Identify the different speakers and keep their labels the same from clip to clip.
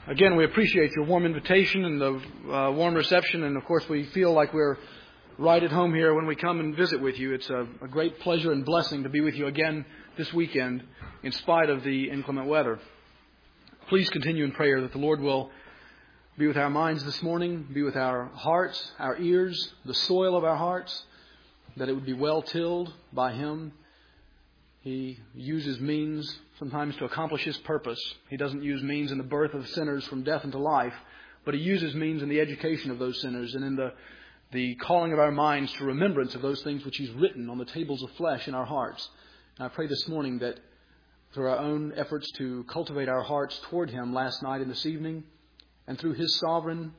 Speaker 1: Again, we appreciate your warm invitation and the warm reception. And, of course, we feel like we're right at home here when we come and visit with you. It's a great pleasure and blessing to be with you again this weekend in spite of the inclement weather. Please continue in prayer that the Lord will be with our minds this morning, be with our hearts, our ears, the soil of our hearts, that it would be well tilled by Him. He uses means sometimes to accomplish His purpose. He doesn't use means in the birth of sinners from death into life, but He uses means in the education of those sinners and in the calling of our minds to remembrance of those things which He's written on the tables of flesh in our hearts. And I pray this morning that through our own efforts to cultivate our hearts toward Him last night and this evening, and through His sovereign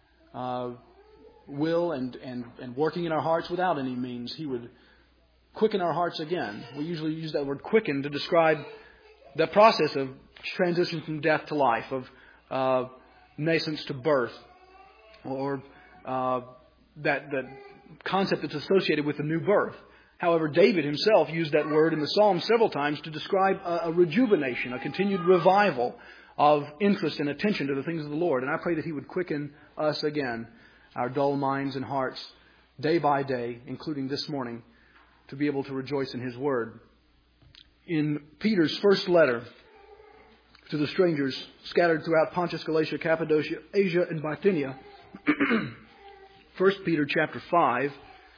Speaker 1: will and working in our hearts without any means, He would quicken our hearts again. We usually use that word quicken to describe that process of transition from death to life, of nascence to birth, or that concept that's associated with the new birth. However, David himself used that word in the Psalms several times to describe a rejuvenation, a continued revival of interest and attention to the things of the Lord. And I pray that He would quicken us again, our dull minds and hearts, day by day, including this morning, to be able to rejoice in His Word. In Peter's first letter to the strangers scattered throughout Pontus, Galatia, Cappadocia, Asia, and Bithynia, 1 Peter chapter 5,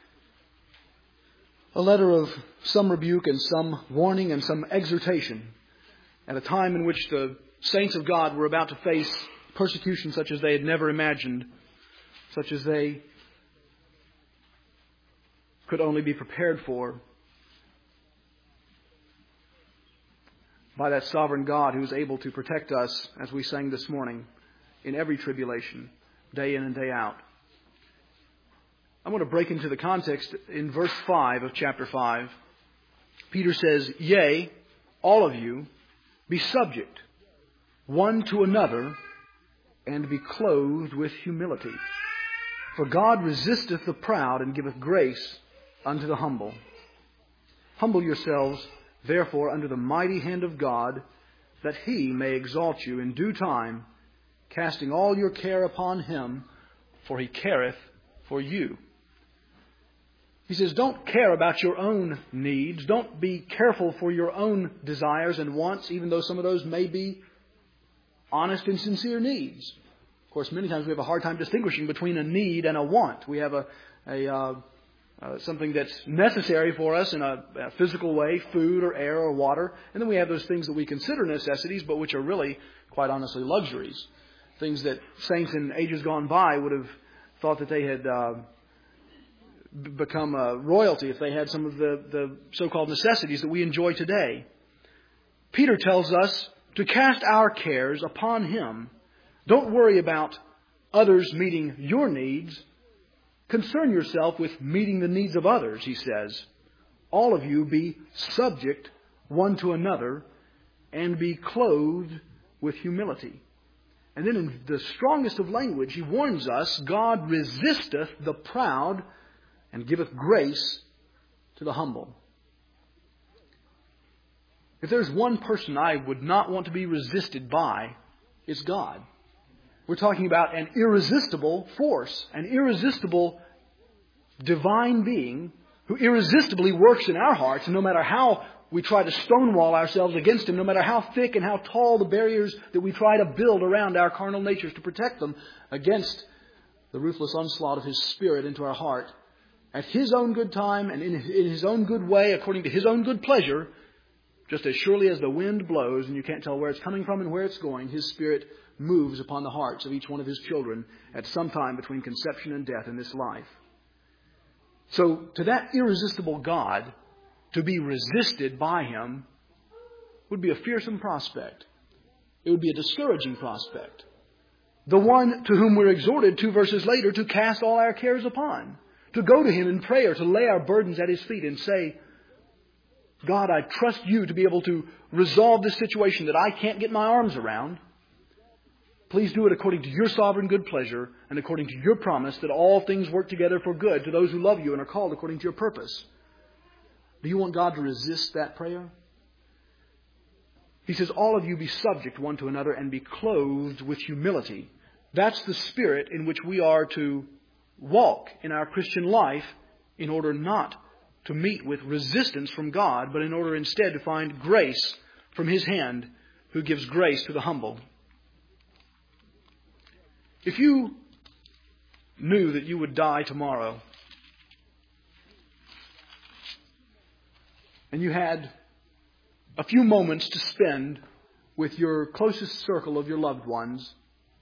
Speaker 1: a letter of some rebuke and some warning and some exhortation at a time in which the saints of God were about to face persecution such as they had never imagined, such as they could only be prepared for by that sovereign God who is able to protect us, as we sang this morning, in every tribulation, day in and day out. I want to break into the context in verse 5 of chapter 5. Peter says, "Yea, all of you, be subject one to another, and be clothed with humility. For God resisteth the proud, and giveth grace unto the humble. Humble yourselves, therefore, under the mighty hand of God, that He may exalt you in due time, casting all your care upon Him, for He careth for you." He says, don't care about your own needs. Don't be careful for your own desires and wants, even though some of those may be honest and sincere needs. Of course, many times we have a hard time distinguishing between a need and a want. We have something that's necessary for us in a physical way, food or air or water. And then we have those things that we consider necessities, but which are really, quite honestly, luxuries. Things that saints in ages gone by would have thought that they had become royalty if they had some of the so-called necessities that we enjoy today. Peter tells us to cast our cares upon Him. Don't worry about others meeting your needs. Concern yourself with meeting the needs of others, he says. All of you be subject one to another, and be clothed with humility. And then in the strongest of language, he warns us, God resisteth the proud, and giveth grace to the humble. If there's one person I would not want to be resisted by, it's God. We're talking about an irresistible force, an irresistible divine being who irresistibly works in our hearts. And no matter how we try to stonewall ourselves against Him, no matter how thick and how tall the barriers that we try to build around our carnal natures to protect them against the ruthless onslaught of His Spirit into our heart, at His own good time and in His own good way, according to His own good pleasure, just as surely as the wind blows and you can't tell where it's coming from and where it's going, His Spirit moves upon the hearts of each one of His children at some time between conception and death in this life. So to that irresistible God, to be resisted by Him would be a fearsome prospect. It would be a discouraging prospect. The one to whom we're exhorted 2 verses later to cast all our cares upon. To go to Him in prayer, to lay our burdens at His feet and say, God, I trust You to be able to resolve this situation that I can't get my arms around. Please do it according to Your sovereign good pleasure and according to Your promise that all things work together for good to those who love You and are called according to Your purpose. Do you want God to resist that prayer? He says, all of you be subject one to another and be clothed with humility. That's the spirit in which we are to walk in our Christian life in order not to meet with resistance from God, but in order instead to find grace from His hand, who gives grace to the humble. If you knew that you would die tomorrow, and you had a few moments to spend with your closest circle of your loved ones,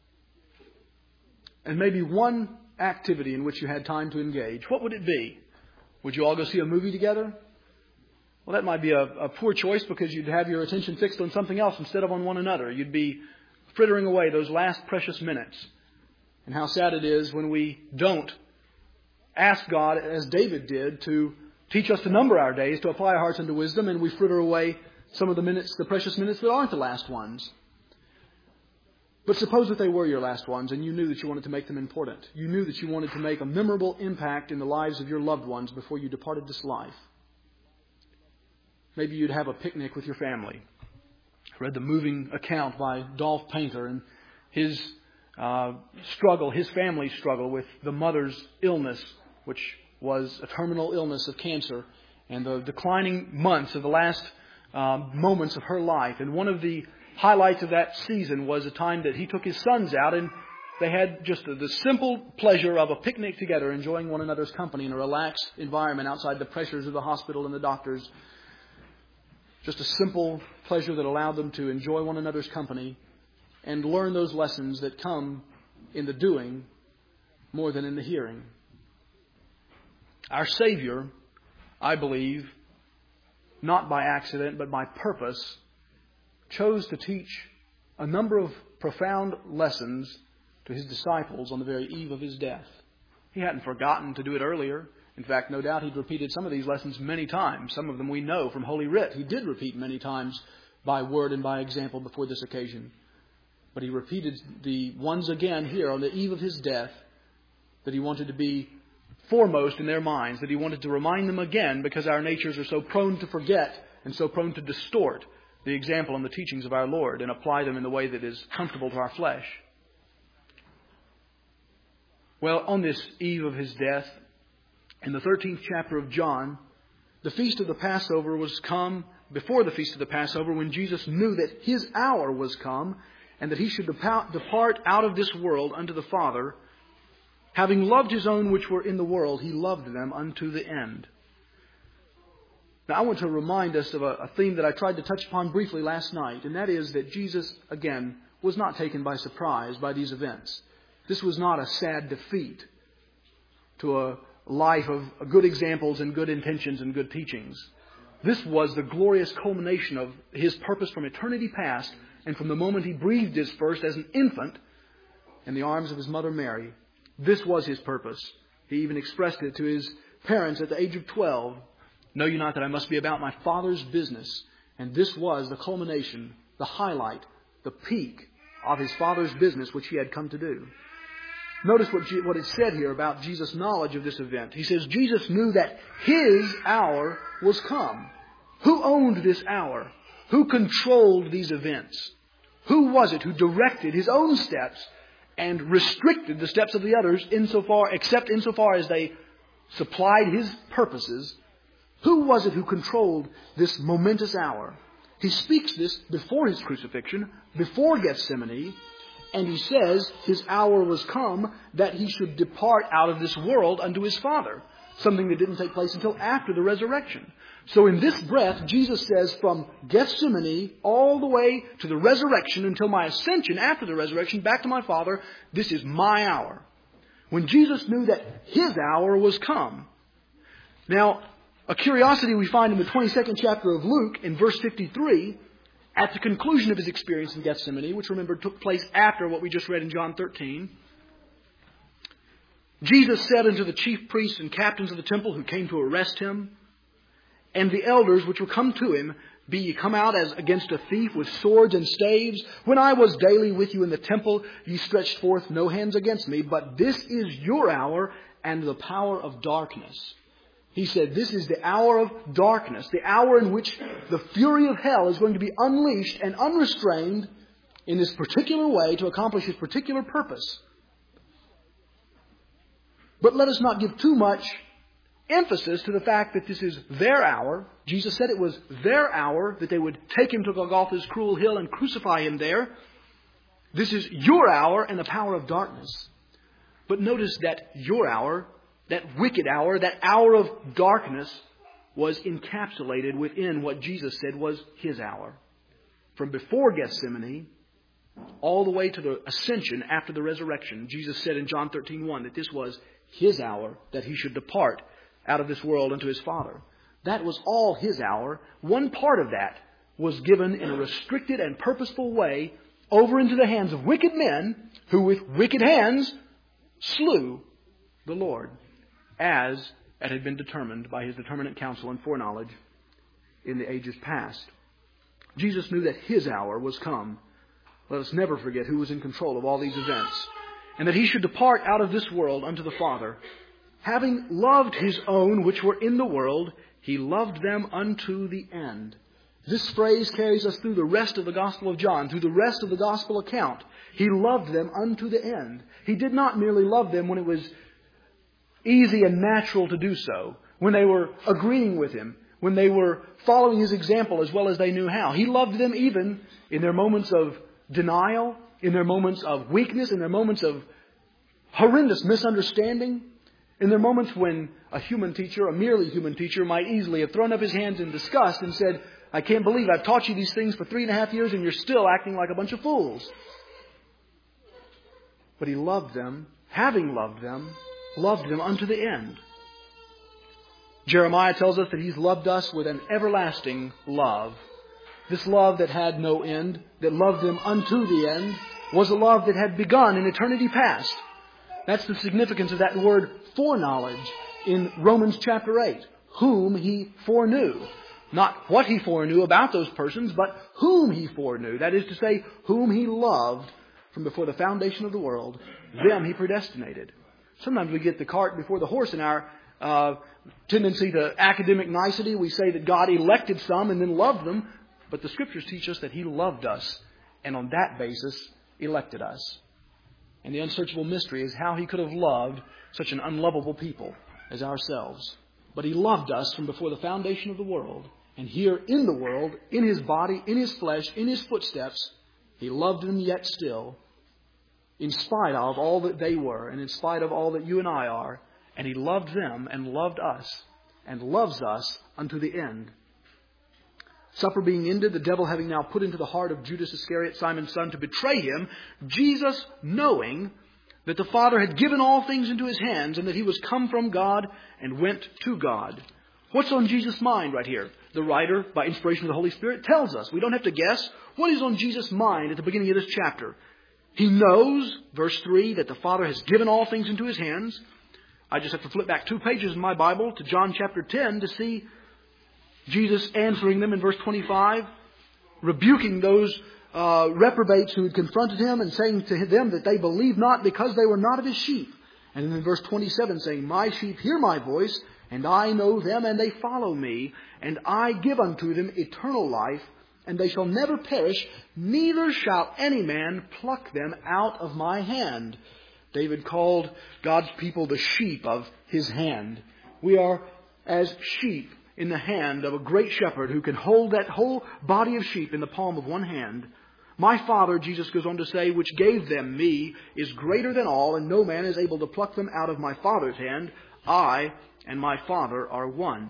Speaker 1: and maybe one activity in which you had time to engage, what would it be? Would you all go see a movie together? Well, that might be a poor choice, because you'd have your attention fixed on something else instead of on one another. You'd be frittering away those last precious minutes. And how sad it is when we don't ask God, as David did, to teach us to number our days, to apply our hearts unto wisdom, and we fritter away some of the minutes, the precious minutes that aren't the last ones. But suppose that they were your last ones, and you knew that you wanted to make them important. You knew that you wanted to make a memorable impact in the lives of your loved ones before you departed this life. Maybe you'd have a picnic with your family. I read the moving account by Dolph Painter and his struggle, his family's struggle with the mother's illness, which was a terminal illness of cancer, and the declining months of the last moments of her life. And one of the highlights of that season was a time that he took his sons out, and they had just the simple pleasure of a picnic together, enjoying one another's company in a relaxed environment outside the pressures of the hospital and the doctors. Just a simple pleasure that allowed them to enjoy one another's company and learn those lessons that come in the doing more than in the hearing. Our Savior, I believe, not by accident but by purpose, chose to teach a number of profound lessons to His disciples on the very eve of His death. He hadn't forgotten to do it earlier. In fact, no doubt He'd repeated some of these lessons many times. Some of them we know from Holy Writ. He did repeat many times by word and by example before this occasion. But He repeated the ones again here on the eve of His death, that He wanted to be foremost in their minds, that He wanted to remind them again, because our natures are so prone to forget and so prone to distort the example and the teachings of our Lord and apply them in the way that is comfortable to our flesh. Well, on this eve of His death, in the 13th chapter of John, the feast of the Passover was come. Before the feast of the Passover, when Jesus knew that His hour was come and that He should depart out of this world unto the Father, having loved His own which were in the world, He loved them unto the end. Now, I want to remind us of a theme that I tried to touch upon briefly last night, and that is that Jesus, again, was not taken by surprise by these events. This was not a sad defeat to a life of good examples and good intentions and good teachings. This was the glorious culmination of His purpose from eternity past, and from the moment He breathed His first as an infant in the arms of His mother Mary. This was His purpose. He even expressed it to His parents at the age of 12. Know you not that I must be about my Father's business? And this was the culmination, the highlight, the peak of His Father's business, which He had come to do. Notice what is said here about Jesus' knowledge of this event. He says, Jesus knew that His hour was come. Who owned this hour? Who controlled these events? Who was it who directed His own steps and restricted the steps of the others except insofar as they supplied His purposes? Who was it who controlled this momentous hour? He speaks this before His crucifixion, before Gethsemane, and He says His hour was come that He should depart out of this world unto His Father, something that didn't take place until after the resurrection. So in this breath, Jesus says, from Gethsemane all the way to the resurrection, until my ascension after the resurrection back to my Father, this is my hour. When Jesus knew that His hour was come. Now, a curiosity we find in the 22nd chapter of Luke, in verse 53, at the conclusion of His experience in Gethsemane, which remember took place after what we just read in John 13, Jesus said unto the chief priests and captains of the temple who came to arrest Him, and the elders which were come to Him, be ye come out as against a thief with swords and staves? When I was daily with you in the temple, ye stretched forth no hands against me, but this is your hour and the power of darkness. He said, this is the hour of darkness, the hour in which the fury of hell is going to be unleashed and unrestrained in this particular way to accomplish its particular purpose. But let us not give too much emphasis to the fact that this is their hour. Jesus said it was their hour that they would take him to Golgotha's cruel hill and crucify him there. This is your hour and the power of darkness. But notice that your hour, that wicked hour, that hour of darkness was encapsulated within what Jesus said was his hour. From before Gethsemane all the way to the ascension after the resurrection, Jesus said in John 13:1 that this was his hour, that he should depart out of this world unto his Father. That was all his hour. One part of that was given in a restricted and purposeful way over into the hands of wicked men who with wicked hands slew the Lord, as it had been determined by his determinate counsel and foreknowledge in the ages past. Jesus knew that his hour was come. Let us never forget who was in control of all these events, and that he should depart out of this world unto the Father. Having loved his own which were in the world, he loved them unto the end. This phrase carries us through the rest of the Gospel of John, through the rest of the Gospel account. He loved them unto the end. He did not merely love them when it was easy and natural to do so, when they were agreeing with him, when they were following his example as well as they knew how. He loved them even in their moments of denial, in their moments of weakness, in their moments of horrendous misunderstanding, in their moments when a human teacher, a merely human teacher, might easily have thrown up his hands in disgust and said, I can't believe I've taught you these things for 3.5 years and you're still acting like a bunch of fools. But he loved them, having loved them unto the end. Jeremiah tells us that he's loved us with an everlasting love. This love that had no end, that loved them unto the end, was a love that had begun in eternity past. That's the significance of that word foreknowledge in Romans chapter 8. Whom he foreknew. Not what he foreknew about those persons, but whom he foreknew. That is to say, whom he loved from before the foundation of the world. Them he predestinated. Sometimes we get the cart before the horse in our tendency to academic nicety. We say that God elected some and then loved them. But the Scriptures teach us that he loved us and on that basis elected us. And the unsearchable mystery is how he could have loved such an unlovable people as ourselves. But he loved us from before the foundation of the world. And here in the world, in his body, in his flesh, in his footsteps, he loved them yet still, in spite of all that they were and in spite of all that you and I are. And he loved them and loved us and loves us unto the end. Supper being ended, the devil having now put into the heart of Judas Iscariot, Simon's son, to betray him, Jesus, knowing that the Father had given all things into his hands and that he was come from God and went to God. What's on Jesus' mind right here? The writer, by inspiration of the Holy Spirit, tells us. We don't have to guess. What is on Jesus' mind at the beginning of this chapter? He knows, verse 3, that the Father has given all things into his hands. I just have to flip back 2 pages in my Bible to John chapter 10 to see Jesus answering them in verse 25, rebuking those reprobates who had confronted him and saying to them that they believed not because they were not of his sheep. And then in verse 27 saying, my sheep hear my voice, and I know them, and they follow me, and I give unto them eternal life, and they shall never perish, neither shall any man pluck them out of my hand. David called God's people the sheep of his hand. We are as sheep in the hand of a great shepherd who can hold that whole body of sheep in the palm of one hand. My Father, Jesus goes on to say, which gave them me, is greater than all, and no man is able to pluck them out of my Father's hand. I and my Father are one.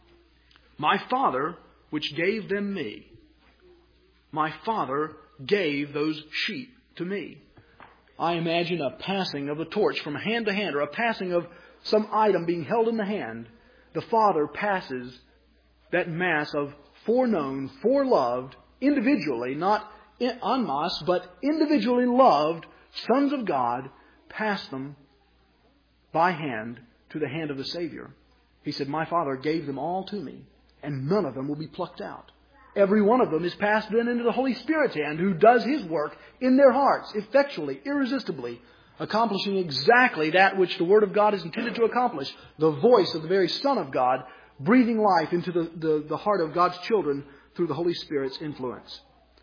Speaker 1: My Father, which gave them me. My Father gave those sheep to me. I imagine a passing of the torch from hand to hand, or a passing of some item being held in the hand. The Father passes that mass of foreknown, foreloved, individually, not en masse, but individually loved sons of God, pass them by hand to the hand of the Savior. He said, my Father gave them all to me, and none of them will be plucked out. Every one of them is passed then into the Holy Spirit's hand, who does his work in their hearts, effectually, irresistibly, accomplishing exactly that which the Word of God is intended to accomplish. The voice of the very Son of God, breathing life into the heart of God's children through the Holy Spirit's influence.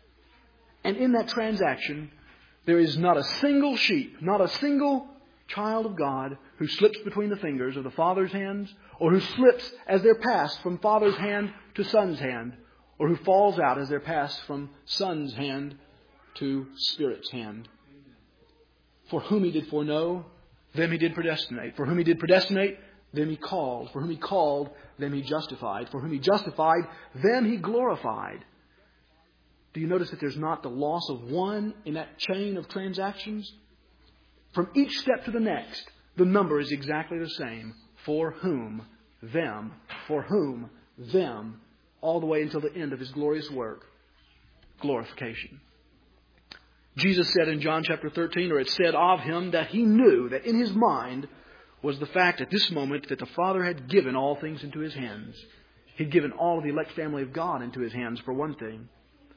Speaker 1: And in that transaction, there is not a single sheep, not a single child of God who slips between the fingers of the Father's hands, or who slips as they're passed from Father's hand to Son's hand, or who falls out as they're passed from Son's hand to Spirit's hand. For whom He did foreknow, them He did predestinate. For whom He did predestinate, them He called. For whom He called, them He justified. For whom He justified, them He glorified. Do you notice that there's not the loss of one in that chain of transactions? From each step to the next, the number is exactly the same. For whom, them. For whom, them. All the way until the end of His glorious work. Glorification. Jesus said in John chapter 13, or it said of Him, that He knew that in His mind was the fact at this moment that the Father had given all things into His hands. He'd given all of the elect family of God into His hands, for one thing.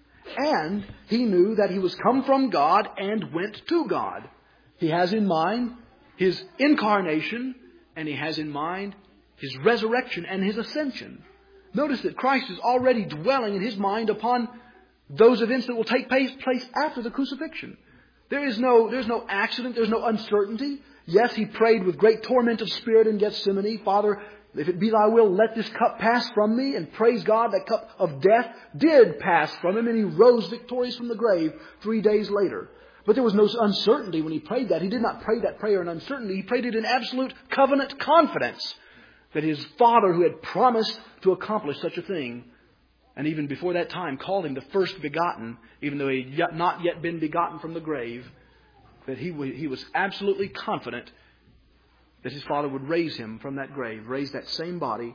Speaker 1: And He knew that He was come from God and went to God. He has in mind His incarnation, and He has in mind His resurrection and His ascension. Notice that Christ is already dwelling in His mind upon those events that will take place after the crucifixion. There's no accident. There's no uncertainty. Yes, He prayed with great torment of spirit in Gethsemane. Father, if it be Thy will, let this cup pass from me. And praise God, that cup of death did pass from Him, and He rose victorious from the grave 3 days later. But there was no uncertainty when He prayed that. He did not pray that prayer in uncertainty. He prayed it in absolute covenant confidence that His Father, who had promised to accomplish such a thing, and even before that time called Him the first begotten, even though He had not yet been begotten from the grave, that He was absolutely confident that His Father would raise Him from that grave, raise that same body,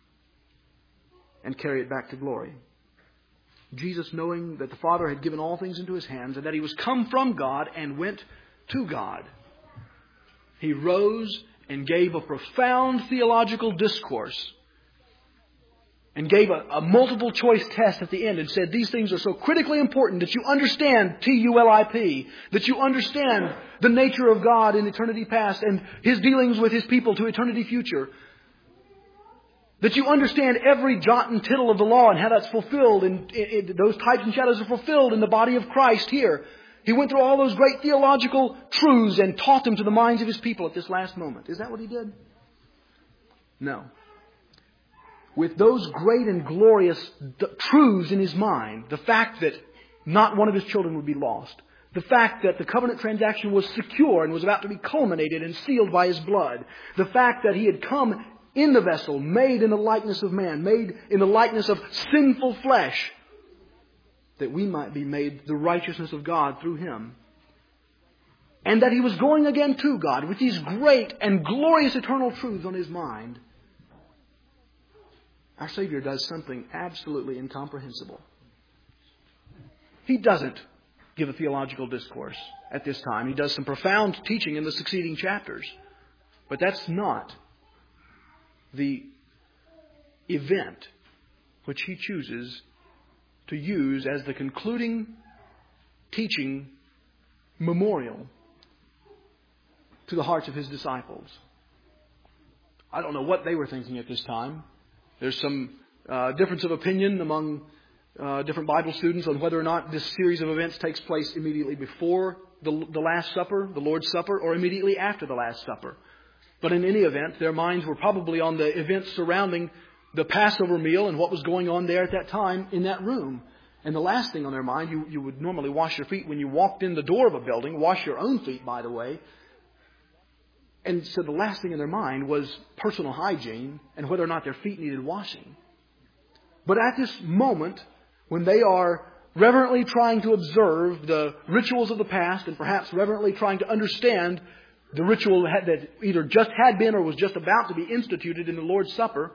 Speaker 1: and carry it back to glory. Jesus, knowing that the Father had given all things into His hands and that He was come from God and went to God, He rose and gave a profound theological discourse and gave a multiple choice test at the end and said, these things are so critically important that you understand TULIP, that you understand the nature of God in eternity past and His dealings with His people to eternity future. That you understand every jot and tittle of the law and how that's fulfilled, and those types and shadows are fulfilled in the body of Christ here. He went through all those great theological truths and taught them to the minds of His people at this last moment. Is that what He did? No. With those great and glorious truths in His mind, the fact that not one of His children would be lost, the fact that the covenant transaction was secure and was about to be culminated and sealed by His blood, the fact that He had come in the vessel, made in the likeness of man, made in the likeness of sinful flesh, that we might be made the righteousness of God through Him. And that He was going again to God with these great and glorious eternal truths on His mind. Our Savior does something absolutely incomprehensible. He doesn't give a theological discourse at this time. He does some profound teaching in the succeeding chapters. But that's not the event which He chooses to use as the concluding teaching memorial to the hearts of His disciples. I don't know what they were thinking at this time. There's some difference of opinion among different Bible students on whether or not this series of events takes place immediately before the Last Supper, the Lord's Supper, or immediately after the Last Supper. But in any event, their minds were probably on the events surrounding the Passover meal and what was going on there at that time in that room. And the last thing on their mind, you would normally wash your feet when you walked in the door of a building. Wash your own feet, by the way. And so the last thing in their mind was personal hygiene and whether or not their feet needed washing. But at this moment, when they are reverently trying to observe the rituals of the past and perhaps reverently trying to understand the ritual that either just had been or was just about to be instituted in the Lord's Supper,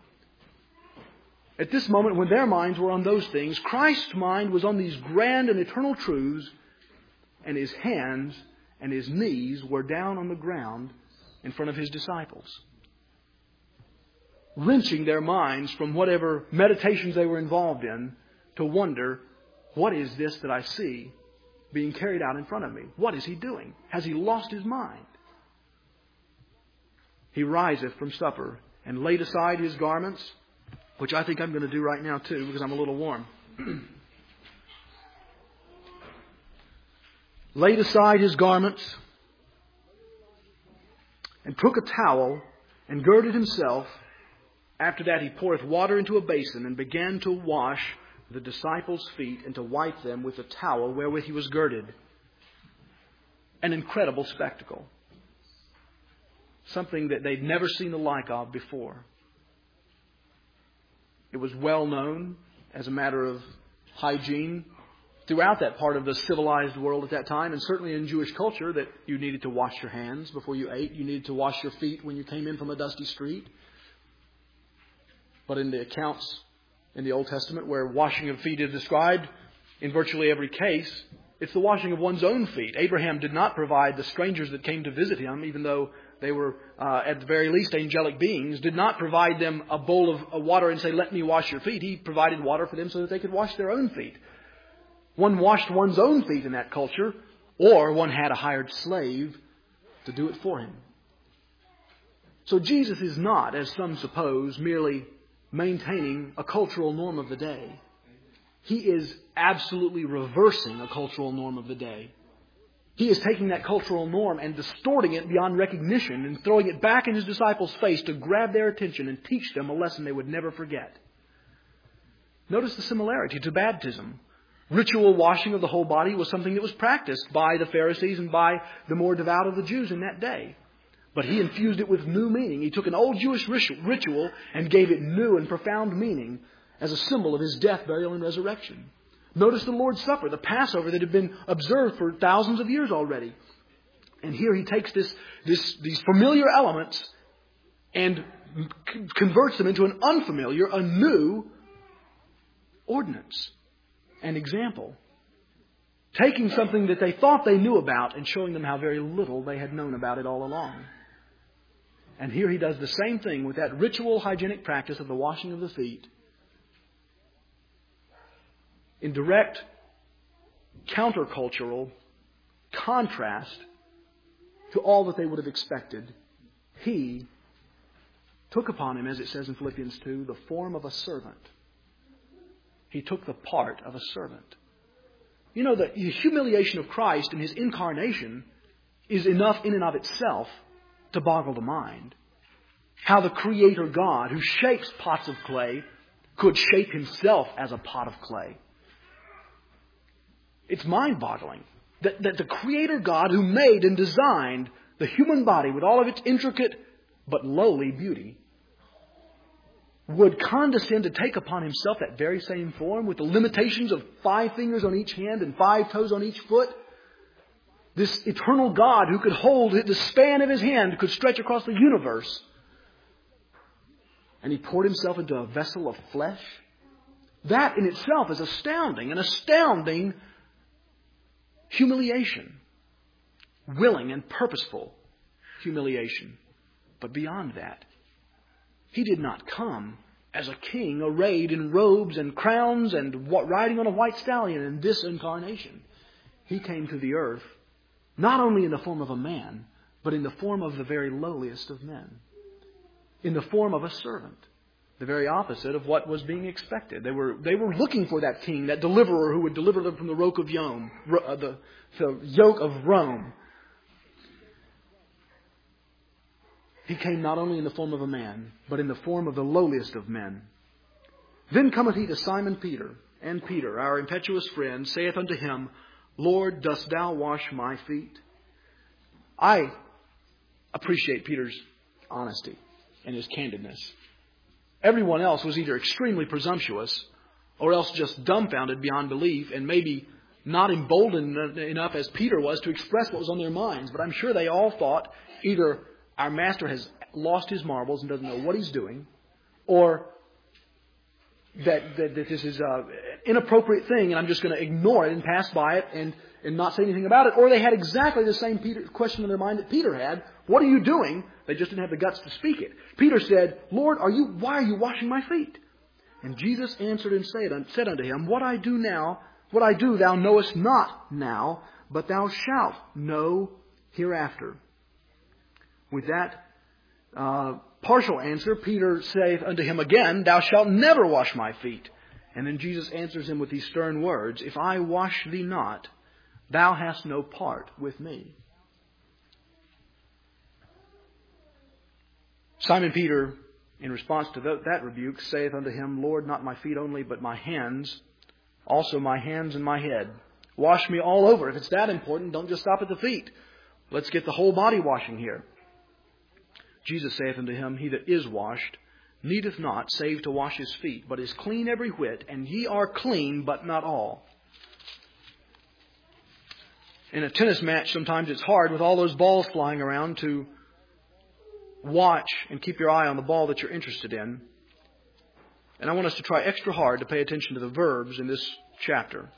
Speaker 1: at this moment when their minds were on those things, Christ's mind was on these grand and eternal truths, and His hands and His knees were down on the ground in front of His disciples, wrenching their minds from whatever meditations they were involved in to wonder, what is this that I see? being carried out in front of me. What is he doing? Has he lost his mind? He riseth from supper and laid aside his garments, which I think I'm going to do right now too because I'm a little warm. Laid aside his garments and took a towel and girded himself. After that he poureth water into a basin and began to wash the disciples' feet and to wipe them with the towel wherewith he was girded. An incredible spectacle. Something that they'd never seen the like of before. It was well known as a matter of hygiene throughout that part of the civilized world at that time, and certainly in Jewish culture, that you needed to wash your hands before you ate. You needed to wash your feet when you came in from a dusty street. But in the accounts in the Old Testament where washing of feet is described, in virtually every case, it's the washing of one's own feet. Abraham did not provide the strangers that came to visit him, even though they were, at the very least, angelic beings, did not provide them a bowl of water and say, let me wash your feet. He provided water for them so that they could wash their own feet. One washed one's own feet in that culture, or one had a hired slave to do it for him. So Jesus is not, as some suppose, merely maintaining a cultural norm of the day. He is absolutely reversing a cultural norm of the day. He is taking that cultural norm and distorting it beyond recognition and throwing it back in his disciples' face to grab their attention and teach them a lesson they would never forget. Notice the similarity to baptism. Ritual washing of the whole body was something that was practiced by the Pharisees and by the more devout of the Jews in that day. But he infused it with new meaning. He took an old Jewish ritual and gave it new and profound meaning as a symbol of his death, burial, and resurrection. Notice the Lord's Supper, the Passover that had been observed for thousands of years already. And here he takes these familiar elements and converts them into an unfamiliar, a new ordinance and example. Taking something that they thought they knew about and showing them how very little they had known about it all along. And here he does the same thing with that ritual hygienic practice of the washing of the feet. In direct countercultural contrast to all that they would have expected, he took upon him, as it says in Philippians 2, the form of a servant. He took the part of a servant. You know, the humiliation of Christ in his incarnation is enough in and of itself to boggle the mind. How the Creator God, who shapes pots of clay, could shape himself as a pot of clay. It's mind-boggling that the Creator God who made and designed the human body with all of its intricate but lowly beauty would condescend to take upon himself that very same form with the limitations of 5 fingers on each hand and 5 toes on each foot. This eternal God who could hold the span of his hand, could stretch across the universe. And he poured himself into a vessel of flesh. That in itself is astounding, an astounding humiliation. Willing and purposeful humiliation. But beyond that, he did not come as a king arrayed in robes and crowns and riding on a white stallion in this incarnation. He came to the earth not only in the form of a man, but in the form of the very lowliest of men. In the form of a servant. The very opposite of what was being expected. They were looking for that king, that deliverer who would deliver them from the yoke of Rome. He came not only in the form of a man, but in the form of the lowliest of men. Then cometh he to Simon Peter, and Peter, our impetuous friend, saith unto him, Lord, dost thou wash my feet? I appreciate Peter's honesty and his candidness. Everyone else was either extremely presumptuous or else just dumbfounded beyond belief and maybe not emboldened enough as Peter was to express what was on their minds. But I'm sure they all thought either our master has lost his marbles and doesn't know what he's doing, or that this is an inappropriate thing and I'm just going to ignore it and pass by it and not say anything about it. Or they had exactly the same question in their mind that Peter had. What are you doing? They just didn't have the guts to speak it. Peter said, Lord, why are you washing my feet? And Jesus answered and said unto him, What I do now, What I do thou knowest not now, but thou shalt know hereafter. With that partial answer, Peter saith unto him again, Thou shalt never wash my feet. And then Jesus answers him with these stern words, If I wash thee not, thou hast no part with me. Simon Peter, in response to that rebuke, saith unto him, Lord, not my feet only, but my hands, also my hands and my head. Wash me all over. If it's that important, don't just stop at the feet. Let's get the whole body washing here. Jesus saith unto him, He that is washed needeth not save to wash his feet, but is clean every whit, and ye are clean, but not all. In a tennis match, sometimes it's hard with all those balls flying around to watch and keep your eye on the ball that you're interested in. And I want us to try extra hard to pay attention to the verbs in this chapter.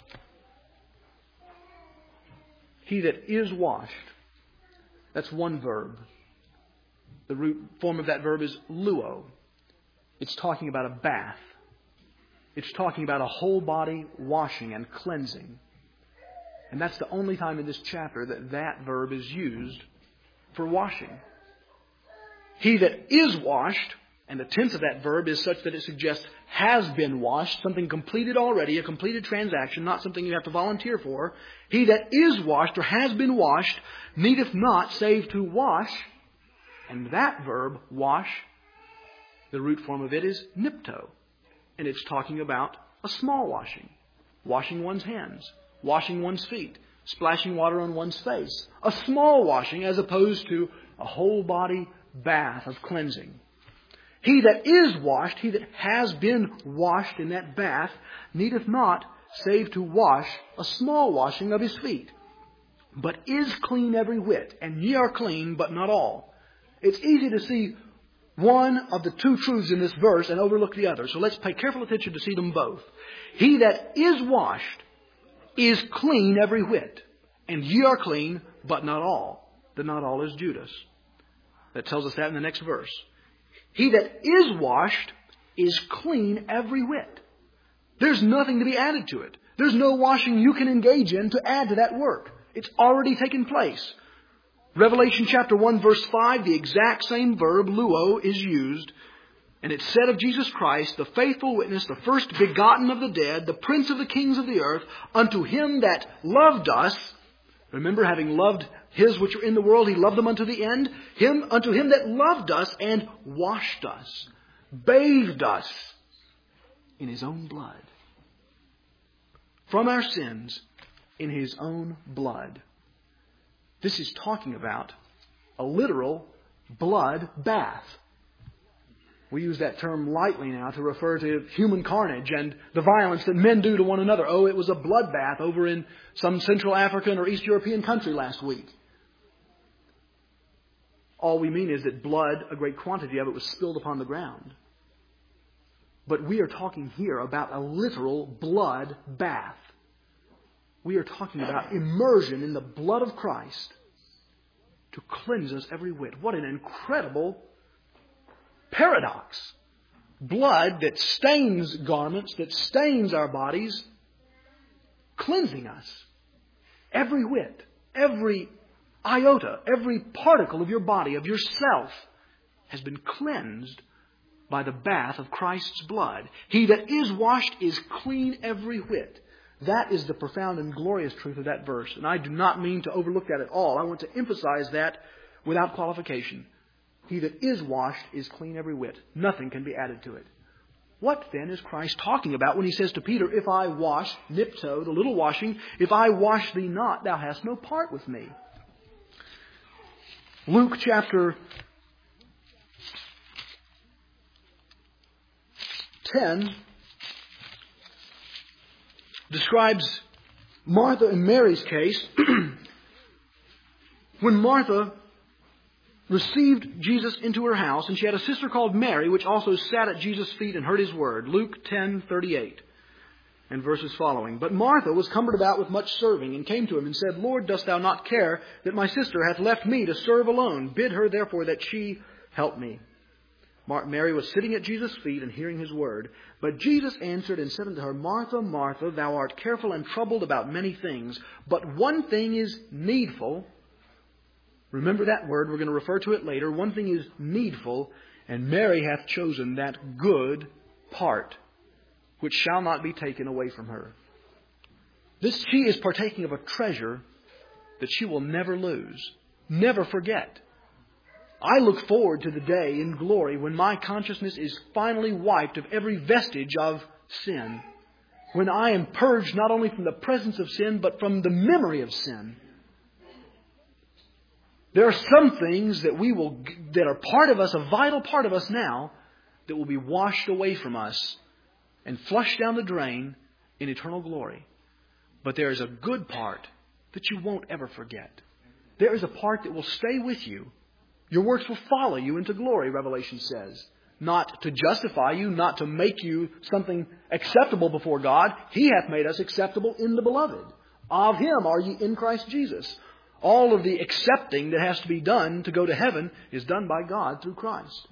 Speaker 1: He that is washed, that's one verb. The root form of that verb is luo. It's talking about a bath. It's talking about a whole body washing and cleansing. And that's the only time in this chapter that that verb is used for washing. He that is washed, and the tense of that verb is such that it suggests has been washed, something completed already, a completed transaction, not something you have to volunteer for. He that is washed or has been washed needeth not save to wash. And that verb, wash, the root form of it is nipto. And it's talking about a small washing. Washing one's hands, washing one's feet, splashing water on one's face. A small washing as opposed to a whole body bath of cleansing. He that is washed, he that has been washed in that bath, needeth not save to wash a small washing of his feet, but is clean every whit, and ye are clean, but not all. It's easy to see one of the two truths in this verse and overlook the other. So let's pay careful attention to see them both. He that is washed is clean every whit, and ye are clean, but not all. The not all is Judas. That tells us that in the next verse. He that is washed is clean every whit. There's nothing to be added to it. There's no washing you can engage in to add to that work. It's already taken place. Revelation chapter 1 verse 5, the exact same verb, luo, is used. And it's said of Jesus Christ, the faithful witness, the first begotten of the dead, the prince of the kings of the earth, unto him that loved us. Remember, having loved his which are in the world, he loved them unto the end. Unto him that loved us and washed us, bathed us in his own blood. From our sins in his own blood. This is talking about a literal blood bath. We use that term lightly now to refer to human carnage and the violence that men do to one another. Oh, it was a bloodbath over in some Central African or East European country last week. All we mean is that blood, a great quantity of it, was spilled upon the ground. But we are talking here about a literal blood bath. We are talking about immersion in the blood of Christ to cleanse us every whit. What an incredible paradox. Blood that stains garments, that stains our bodies, cleansing us. Every whit, every iota, every particle of your body, of yourself, has been cleansed by the bath of Christ's blood. He that is washed is clean every whit. That is the profound and glorious truth of that verse. And I do not mean to overlook that at all. I want to emphasize that without qualification. He that is washed is clean every whit. Nothing can be added to it. What then is Christ talking about when he says to Peter, if I wash, nipto, the little washing, if I wash thee not, thou hast no part with me? Luke chapter 10 describes Martha and Mary's case. When Martha received Jesus into her house, and she had a sister called Mary, which also sat at Jesus' feet and heard his word. Luke 10:38 and verses following. But Martha was cumbered about with much serving, and came to him and said, Lord, dost thou not care that my sister hath left me to serve alone? Bid her therefore that she help me. Mary was sitting at Jesus' feet and hearing His word. But Jesus answered and said unto her, Martha, Martha, thou art careful and troubled about many things, but one thing is needful. Remember that word. We're going to refer to it later. One thing is needful, and Mary hath chosen that good part, which shall not be taken away from her. She is partaking of a treasure that she will never lose, never forget. I look forward to the day in glory when my consciousness is finally wiped of every vestige of sin. When I am purged not only from the presence of sin, but from the memory of sin. There are some things that are part of us, a vital part of us now, that will be washed away from us and flushed down the drain in eternal glory. But there is a good part that you won't ever forget. There is a part that will stay with you. Your works will follow you into glory, Revelation says. Not to justify you, not to make you something acceptable before God. He hath made us acceptable in the Beloved. Of Him are ye in Christ Jesus. All of the accepting that has to be done to go to heaven is done by God through Christ.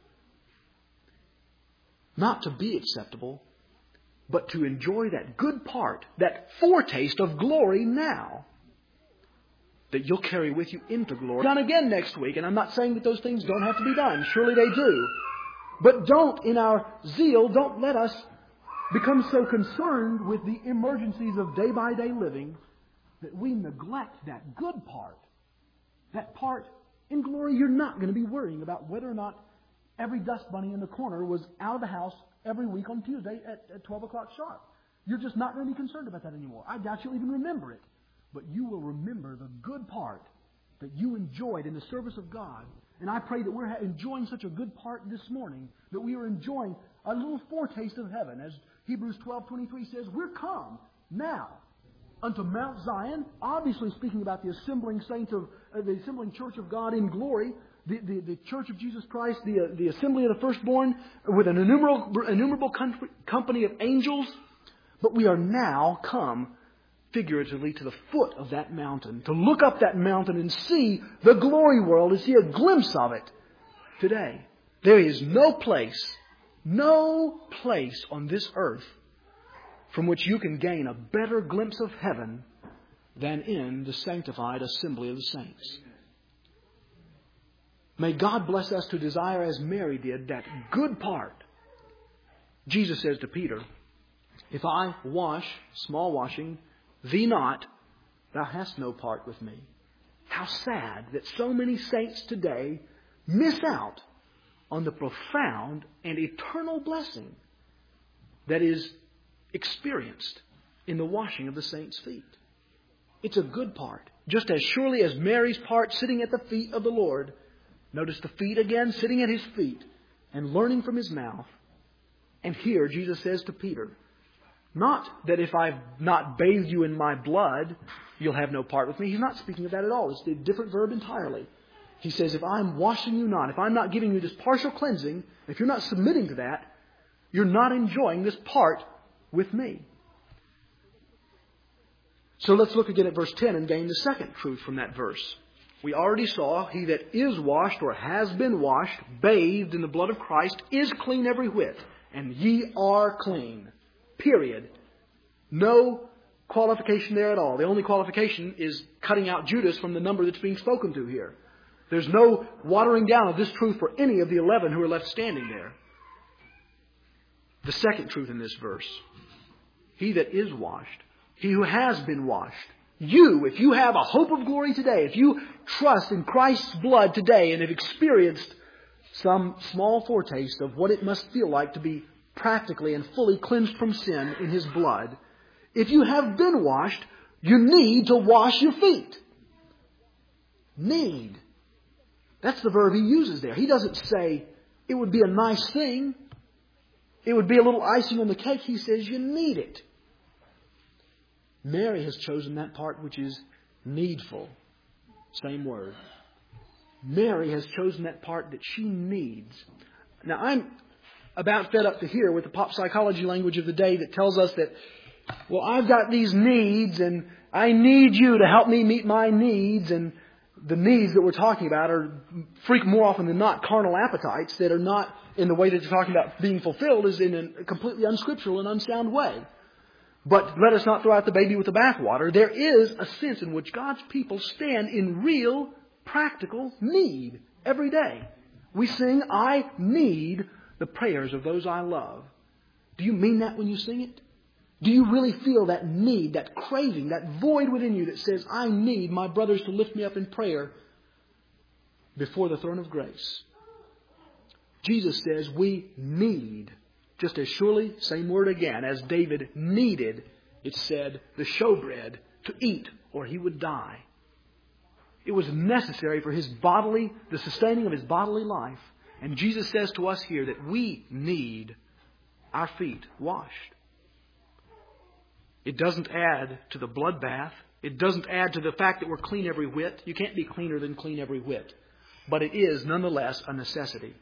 Speaker 1: Not to be acceptable, but to enjoy that good part, that foretaste of glory now, that you'll carry with you into glory. Done again next week, and I'm not saying that those things don't have to be done. Surely they do. But don't, in our zeal, don't let us become so concerned with the emergencies of day-by-day living that we neglect that good part. That part in glory, you're not going to be worrying about whether or not every dust bunny in the corner was out of the house every week on Tuesday at 12 o'clock sharp. You're just not going to be concerned about that anymore. I doubt you'll even remember it. But you will remember the good part that you enjoyed in the service of God. And I pray that we're enjoying such a good part this morning, that we are enjoying a little foretaste of heaven. As Hebrews 12:23 says, we're come now unto Mount Zion, obviously speaking about the assembling saints of the assembling church of God in glory, the church of Jesus Christ, the assembly of the firstborn, with an innumerable company of angels. But we are now come figuratively to the foot of that mountain, to look up that mountain and see the glory world, and see a glimpse of it today. There is no place on this earth from which you can gain a better glimpse of heaven than in the sanctified assembly of the saints. May God bless us to desire, as Mary did, that good part. Jesus says to Peter, if I wash, small washing, thee not, thou hast no part with me. How sad that so many saints today miss out on the profound and eternal blessing that is experienced in the washing of the saints' feet. It's a good part. Just as surely as Mary's part sitting at the feet of the Lord. Notice the feet again, sitting at His feet and learning from His mouth. And here Jesus says to Peter, not that if I've not bathed you in my blood, you'll have no part with me. He's not speaking of that at all. It's a different verb entirely. He says, if I'm washing you not, if I'm not giving you this partial cleansing, if you're not submitting to that, you're not enjoying this part with me. So let's look again at verse 10 and gain the second truth from that verse. We already saw, he that is washed or has been washed, bathed in the blood of Christ, is clean every whit, and ye are clean. Period. No qualification there at all. The only qualification is cutting out Judas from the number that's being spoken to here. There's no watering down of this truth for any of the 11 who are left standing there. The second truth in this verse. He that is washed, he who has been washed. You, if you have a hope of glory today, if you trust in Christ's blood today and have experienced some small foretaste of what it must feel like to be practically and fully cleansed from sin in His blood, if you have been washed, you need to wash your feet. Need. That's the verb He uses there. He doesn't say it would be a nice thing. It would be a little icing on the cake. He says you need it. Mary has chosen that part which is needful. Same word. Mary has chosen that part that she needs. Now, I'm about fed up to hear with the pop psychology language of the day that tells us that, well, I've got these needs and I need you to help me meet my needs. And the needs that we're talking about are more often than not carnal appetites that are not in the way that you're talking about being fulfilled, is in a completely unscriptural and unsound way. But let us not throw out the baby with the bathwater. There is a sense in which God's people stand in real, practical need every day. We sing, I need the prayers of those I love. Do you mean that when you sing it? Do you really feel that need, that craving, that void within you that says, I need my brothers to lift me up in prayer before the throne of grace? Jesus says we need, just as surely, same word again, as David needed, it said, the showbread to eat or he would die. It was necessary for the sustaining of his bodily life. And Jesus says to us here that we need our feet washed. It doesn't add to the bloodbath. It doesn't add to the fact that we're clean every whit. You can't be cleaner than clean every whit. But it is nonetheless a necessity.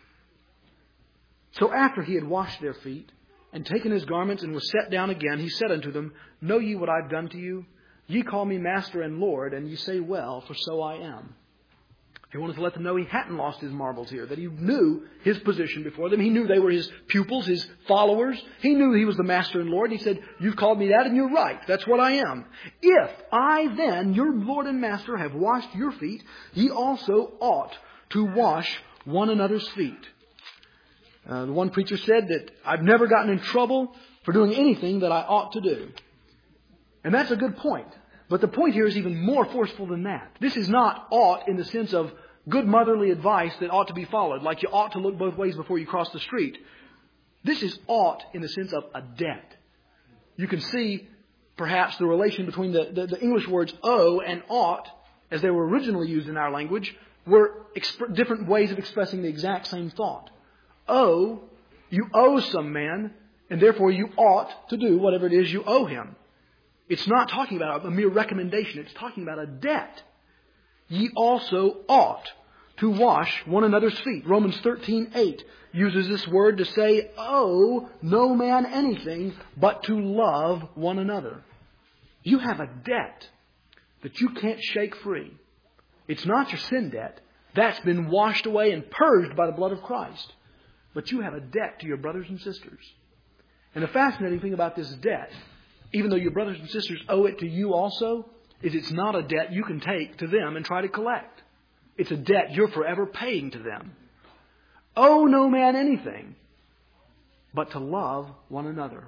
Speaker 1: So after he had washed their feet and taken his garments and was set down again, he said unto them, Know ye what I've done to you? Ye call me Master and Lord, and ye say, Well, for so I am. He wanted to let them know he hadn't lost his marbles here, that he knew his position before them. He knew they were his pupils, his followers. He knew he was the Master and Lord. He said, You've called me that, and you're right. That's what I am. If I then, your Lord and Master, have washed your feet, ye also ought to wash one another's feet. The one preacher said that I've never gotten in trouble for doing anything that I ought to do. And that's a good point. But the point here is even more forceful than that. This is not ought in the sense of good motherly advice that ought to be followed, like you ought to look both ways before you cross the street. This is ought in the sense of a debt. You can see perhaps the relation between the English words owe and ought, as they were originally used in our language, were different ways of expressing the exact same thought. Owe, you owe some man, and therefore you ought to do whatever it is you owe him. It's not talking about a mere recommendation. It's talking about a debt. Ye also ought to wash one another's feet. Romans 13:8 uses this word to say, owe no man anything but to love one another. You have a debt that you can't shake free. It's not your sin debt. That's been washed away and purged by the blood of Christ. But you have a debt to your brothers and sisters. And the fascinating thing about this debt, even though your brothers and sisters owe it to you also, is it's not a debt you can take to them and try to collect. It's a debt you're forever paying to them. Owe no man anything but to love one another.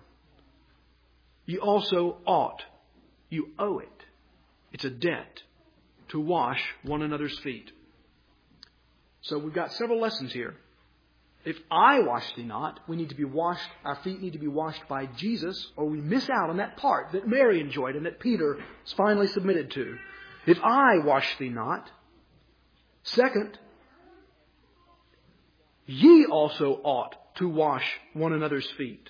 Speaker 1: You also ought. You owe it. It's a debt to wash one another's feet. So we've got several lessons here. If I wash thee not, we need to be washed, our feet need to be washed by Jesus, or we miss out on that part that Mary enjoyed and that Peter finally submitted to. If I wash thee not, second, ye also ought to wash one another's feet.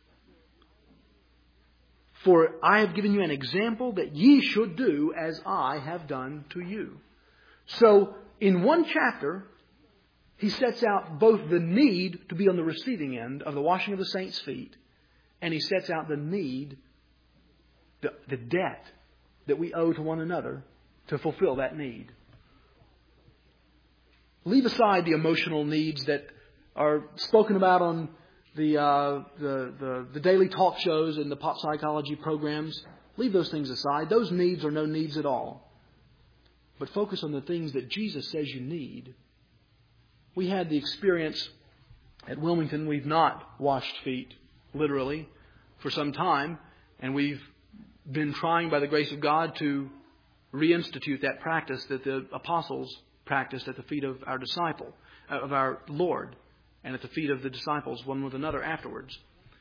Speaker 1: For I have given you an example that ye should do as I have done to you. So, in one chapter, he sets out both the need to be on the receiving end of the washing of the saints' feet, and he sets out the need, the debt that we owe to one another to fulfill that need. Leave aside the emotional needs that are spoken about on the daily talk shows and the pop psychology programs. Leave those things aside. Those needs are no needs at all. But focus on the things that Jesus says you need. We had the experience at Wilmington. We've not washed feet, literally, for some time. And we've been trying, by the grace of God, to reinstitute that practice that the apostles practiced at the feet of our disciple, of our Lord, and at the feet of the disciples, one with another afterwards.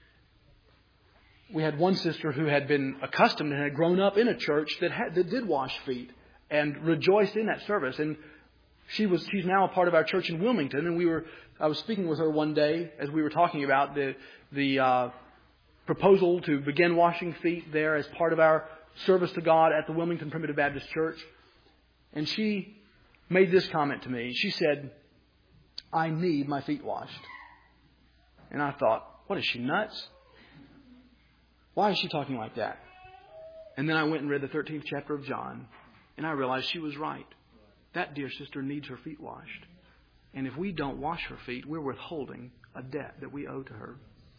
Speaker 1: We had one sister who had been accustomed and had grown up in a church that did wash feet and rejoiced in that service. And she's now a part of our church in Wilmington, and I was speaking with her one day as we were talking about the proposal to begin washing feet there as part of our service to God at the Wilmington Primitive Baptist Church. And she made this comment to me. She said, I need my feet washed. And I thought, what is she, nuts? Why is she talking like that? And then I went and read the 13th chapter of John, and I realized she was right. that dear sister needs her feet washed. And if we don't wash her feet, we're withholding a debt that we owe to her.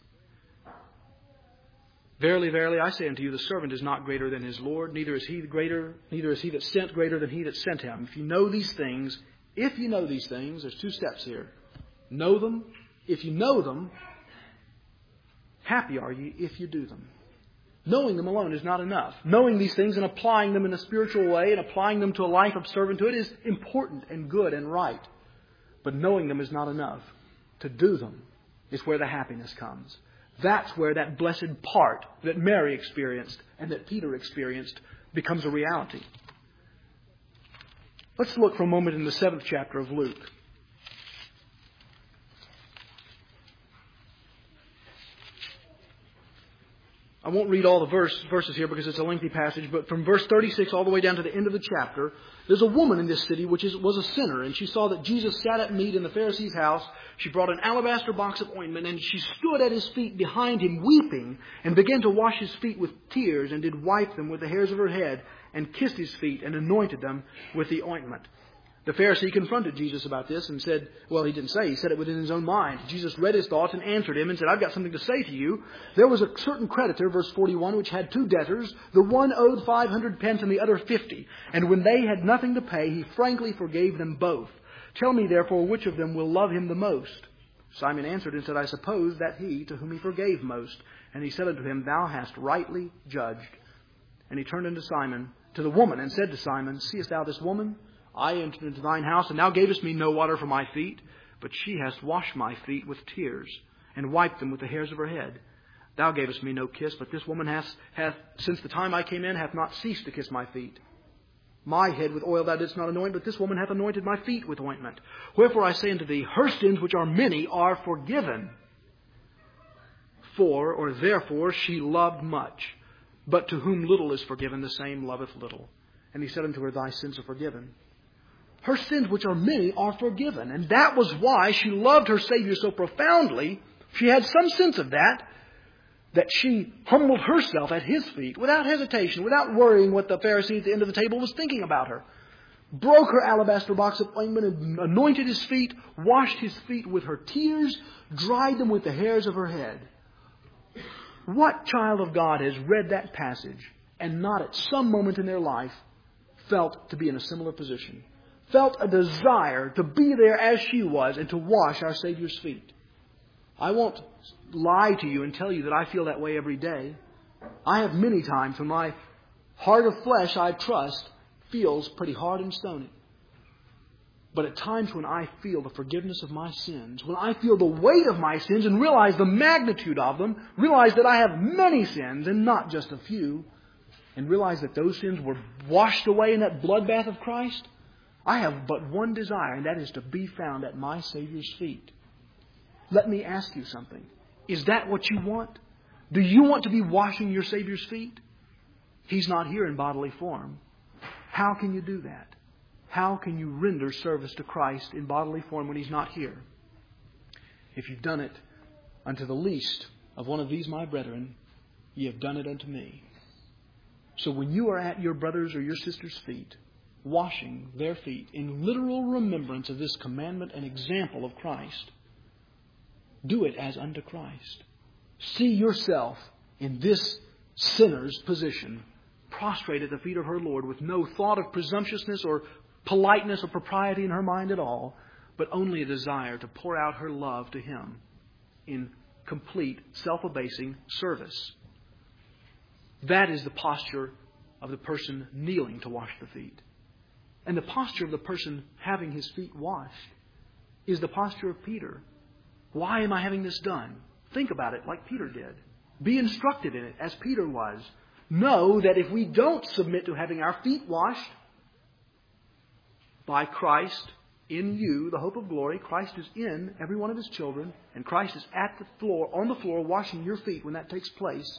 Speaker 1: Verily, verily, I say unto you, the servant is not greater than his Lord, neither is he that sent greater than he that sent him. If you know these things, there's two steps here. Know them. If you know them, happy are ye if you do them. Knowing them alone is not enough. Knowing these things and applying them in a spiritual way and applying them to a life of servanthood is important and good and right. But knowing them is not enough. To do them is where the happiness comes. That's where that blessed part that Mary experienced and that Peter experienced becomes a reality. Let's look for a moment in the 7th chapter of Luke. I won't read all the verses here because it's a lengthy passage, but from verse 36 all the way down to the end of the chapter, there's a woman in this city which was a sinner, and she saw that Jesus sat at meat in the Pharisee's house. She brought an alabaster box of ointment, and she stood at his feet behind him, weeping, and began to wash his feet with tears, and did wipe them with the hairs of her head, and kissed his feet, and anointed them with the ointment. The Pharisee confronted Jesus about this and said, well, he didn't say, he said it within his own mind. Jesus read his thoughts and answered him and said, I've got something to say to you. There was a certain creditor, verse 41, which had 2 debtors. The one owed 500 pence and the other 50. And when they had nothing to pay, he frankly forgave them both. Tell me, therefore, which of them will love him the most? Simon answered and said, I suppose that he to whom he forgave most. And he said unto him, Thou hast rightly judged. And he turned to the woman, and said to Simon, Seest thou this woman? I entered into thine house, and thou gavest me no water for my feet, but she hast washed my feet with tears, and wiped them with the hairs of her head. Thou gavest me no kiss, but this woman hath, since the time I came in, hath not ceased to kiss my feet. My head with oil thou didst not anoint, but this woman hath anointed my feet with ointment. Wherefore I say unto thee, her sins, which are many, are forgiven. Therefore she loved much. But to whom little is forgiven, the same loveth little. And he said unto her, Thy sins are forgiven. Her sins, which are many, are forgiven. And that was why she loved her Savior so profoundly. She had some sense of that she humbled herself at His feet without hesitation, without worrying what the Pharisee at the end of the table was thinking about her. Broke her alabaster box of ointment and anointed His feet, washed His feet with her tears, dried them with the hairs of her head. What child of God has read that passage and not at some moment in their life felt to be in a similar position? Felt a desire to be there as she was and to wash our Savior's feet. I won't lie to you and tell you that I feel that way every day. I have many times when my heart of flesh, I trust, feels pretty hard and stony. But at times when I feel the forgiveness of my sins, when I feel the weight of my sins and realize the magnitude of them, realize that I have many sins and not just a few, and realize that those sins were washed away in that bloodbath of Christ, I have but one desire, and that is to be found at my Savior's feet. Let me ask you something. Is that what you want? Do you want to be washing your Savior's feet? He's not here in bodily form. How can you do that? How can you render service to Christ in bodily form when He's not here? If you've done it unto the least of one of these my brethren, ye have done it unto me. So when you are at your brother's or your sister's feet, washing their feet in literal remembrance of this commandment and example of Christ, do it as unto Christ. See yourself in this sinner's position, prostrate at the feet of her Lord with no thought of presumptuousness or politeness or propriety in her mind at all, but only a desire to pour out her love to Him in complete, self-abasing service. That is the posture of the person kneeling to wash the feet. And the posture of the person having his feet washed is the posture of Peter. Why am I having this done? Think about it like Peter did. Be instructed in it as Peter was. Know that if we don't submit to having our feet washed by Christ in you, the hope of glory, Christ is in every one of His children, and Christ is on the floor washing your feet when that takes place.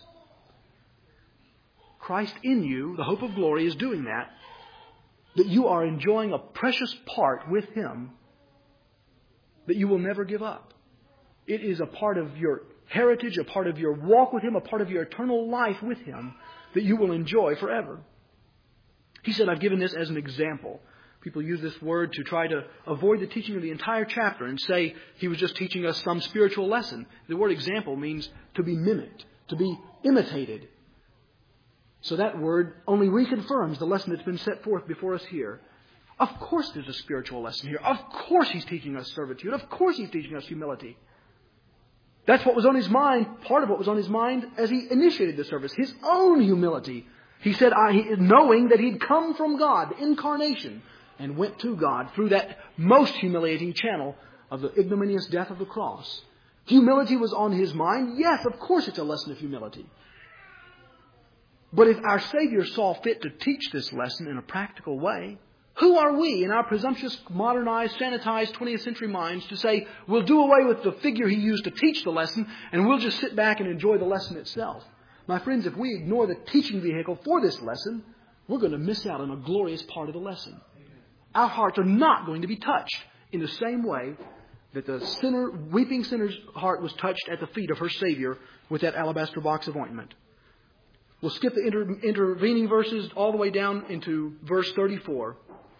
Speaker 1: Christ in you, the hope of glory, is doing that you are enjoying a precious part with Him that you will never give up. It is a part of your heritage, a part of your walk with Him, a part of your eternal life with Him that you will enjoy forever. He said, I've given this as an example. People use this word to try to avoid the teaching of the entire chapter and say he was just teaching us some spiritual lesson. The word example means to be mimicked, to be imitated. So that word only reconfirms the lesson that's been set forth before us here. Of course there's a spiritual lesson here. Of course he's teaching us servitude. Of course he's teaching us humility. That's what was on his mind, part of what was on his mind as he initiated the service. His own humility. He said, knowing that he'd come from God, the incarnation, and went to God through that most humiliating channel of the ignominious death of the cross. Humility was on his mind. Yes, of course it's a lesson of humility. But if our Savior saw fit to teach this lesson in a practical way, who are we in our presumptuous, modernized, sanitized 20th century minds to say we'll do away with the figure he used to teach the lesson and we'll just sit back and enjoy the lesson itself? My friends, if we ignore the teaching vehicle for this lesson, we're going to miss out on a glorious part of the lesson. Our hearts are not going to be touched in the same way that the weeping sinner's heart was touched at the feet of her Savior with that alabaster box of ointment. We'll skip the intervening verses all the way down into verse 34.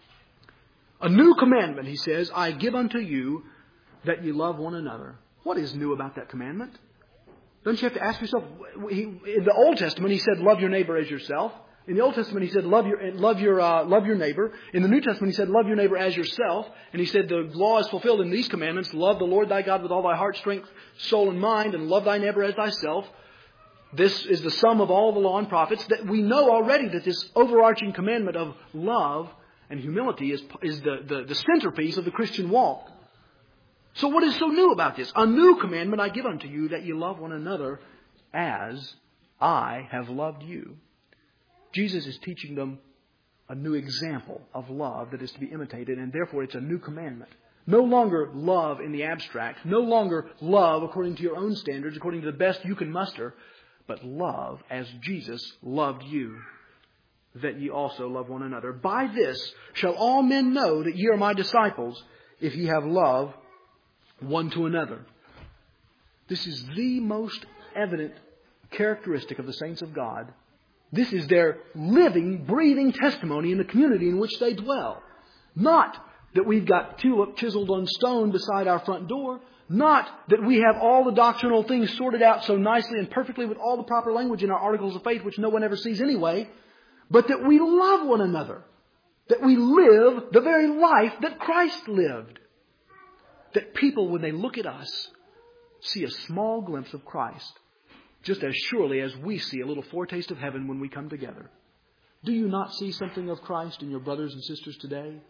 Speaker 1: A new commandment, he says, I give unto you, that ye love one another. What is new about that commandment? Don't you have to ask yourself, in the Old Testament he said, love your neighbor as yourself. In the Old Testament he said, love your neighbor. In the New Testament he said, love your neighbor as yourself. And he said, the law is fulfilled in these commandments. Love the Lord thy God with all thy heart, strength, soul, and mind, and love thy neighbor as thyself. This is the sum of all the law and prophets. That we know already that this overarching commandment of love and humility is the centerpiece of the Christian walk. So what is so new about this? A new commandment I give unto you, that ye love one another as I have loved you. Jesus is teaching them a new example of love that is to be imitated, and therefore it's a new commandment. No longer love in the abstract. No longer love according to your own standards, according to the best you can muster, but love as Jesus loved you, that ye also love one another. By this shall all men know that ye are my disciples, if ye have love one to another. This is the most evident characteristic of the saints of God. This is their living, breathing testimony in the community in which they dwell. Not that we've got tulip chiseled on stone beside our front door. Not that we have all the doctrinal things sorted out so nicely and perfectly with all the proper language in our articles of faith, which no one ever sees anyway. But that we love one another. That we live the very life that Christ lived. That people, when they look at us, see a small glimpse of Christ. Just as surely as we see a little foretaste of heaven when we come together. Do you not see something of Christ in your brothers and sisters today?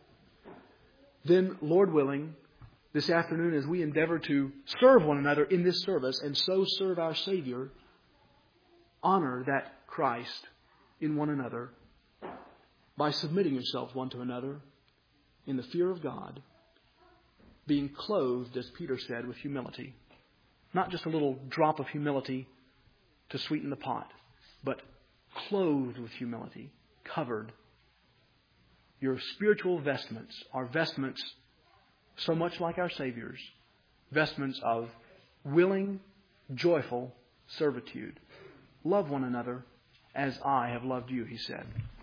Speaker 1: Then, Lord willing, this afternoon as we endeavor to serve one another in this service and so serve our Savior, honor that Christ in one another by submitting yourselves one to another in the fear of God, being clothed, as Peter said, with humility. Not just a little drop of humility to sweeten the pot, but clothed with humility, covered. Your spiritual vestments are vestments so much like our Savior's, vestments of willing, joyful servitude. Love one another as I have loved you, he said.